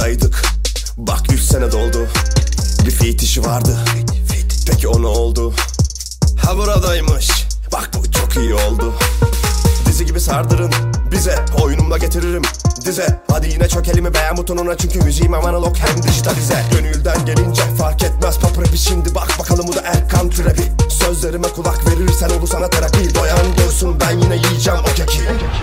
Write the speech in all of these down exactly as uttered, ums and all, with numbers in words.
buradaydık. Bak üç sene doldu. Bir feat işi vardı. Peki o ne oldu? Ha buradaymış. Bak bu çok iyi oldu. Dizi gibi sardırın bize, oyunumla getiririm dize. Hadi yine çökelim beğen butonuna, çünkü müziğim analog hem dijital bize. Gönülden gelince fark etmez pop rapi. Şimdi bak bakalım bu da Erkan Türepi. Sözlerime kulak verirsen olur sana terapi. Doyan görsün ben yine yiyeceğim o keki.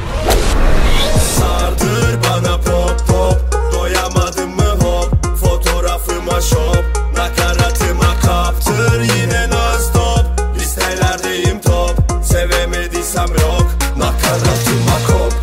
Sardır bana pop pop, doyamadım mı hop. Fotoğrafıma şop, nakaratıma kaptır yine non-stop. Listelerdeyim top, sevemediysem yok. Nakaratıma kop.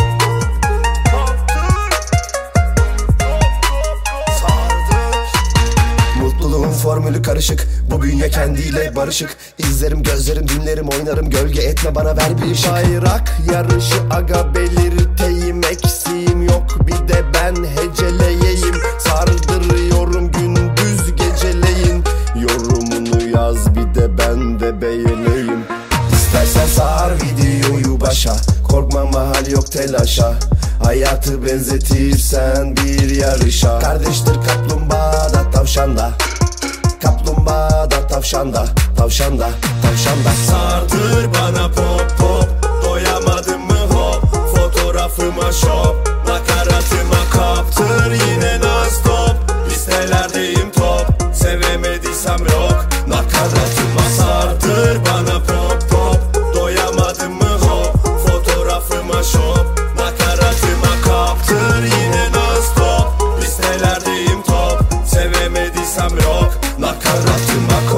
Mutluluğun formülü karışık, bu bünye kendiyle barışık. İzlerim gözlerim dinlerim oynarım, gölge etme bana ver bir ışık. Bayrak yarışı aga belirteyim, eksiğim yok bir de ben heceleyeyim. Sardırıyorum gündüz geceleyin, yorumunu yaz bir de ben de beğeneyim. İstersen sar videoyu başa, korkma mahal yok telaşa. Hayatı benzetirsen bir yarışa. Kardeştir kaplumbağa da tavşan da, kaplumbağa da tavşan da, tavşan da, tavşan da. Sardır bana pop pop, doyamadım mı hop. Fotoğrafıma şop, nakaratıma kaptır yine non-stop. Listelerdeyim top, sevemediysem yok. Nakaratıma sardır bana pop pop, doyamadım mı hop. Fotoğrafıma şop, nakaratıma kaptır yine non-stop. Listelerdeyim top, sevemediysem yok. Nakaratıma